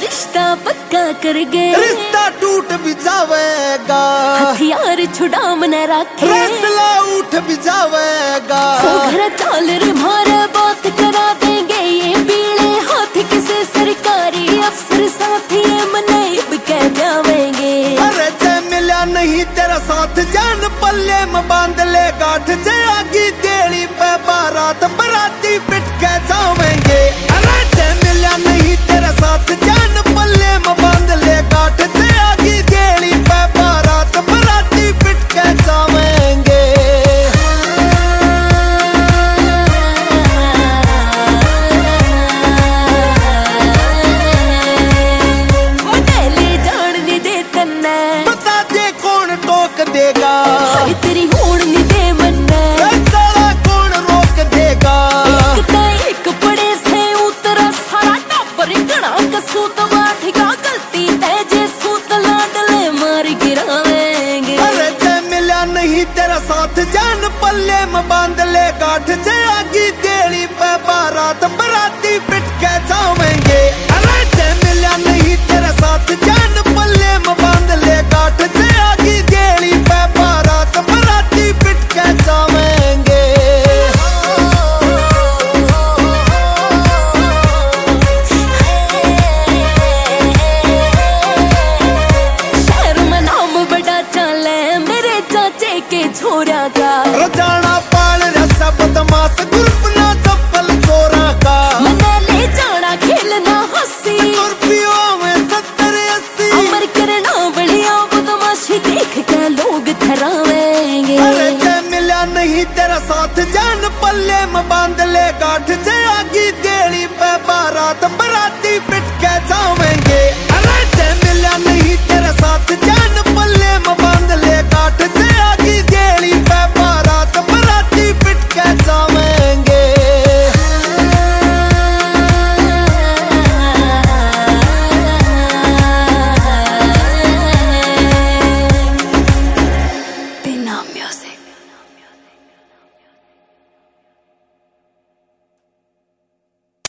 रिश्ता पक्का कर गए, रिश्ता टूट भी जावेगा, हथियार छुड़ा मन रखे, फैसला उठ भी जावेगा। घर चाल रे मारे बात करा देंगे, ये पीले हाथ किसे सरकारी अफसर साथी मनाइब कह जावेंगे। अरे जे मिला नहीं तेरा साथ जान पल्ले में बांध ले गांठ, जे आगी तेरी पे बारात बराती पिट के जावेंगे। अरे जे मिला नहीं तेरा साथ जान पल्ले में बांध ले गांठ, जे आगी तेरी पे बारात बराती पिट के जावेंगे। बता दे कौन टोक देगा, तेरी होड़ नी दे मन्ने, साला कौन रोक देगा। एक बड़े से उतरा सारा टापर घड़ा कसूत बाठिका गलती है जे सूत लाडले मार गिरावेंगे। अरे जे मिला नहीं तेरा साथ जान पल्ले में बांध ले गांठ, जे आगी तेरी पे बारात बराती पिट के जावेंगे। अरे जे मिला नहीं तेरा साथ जान पल्ले में बांध ले गांठ, जे आगी तेरी पे बारात बराती पिट के जावेंगे। शहर में नाम बड़ा चले मेरे चाचे के छोरा का, रजाना पाल रसा बदमाश ग्रुप ना चप्पल चोरा का, मने ले जाना खेलना हंसी, स्कॉर्पियो में 70-80, अमर करना बढ़िया बदमाशी देख के लोग थरावेंगे। अरे जे मिला नहीं तेरा साथ जान पल्ले में बांध ले गांठ, जे आगी तेरी पे बारात बराती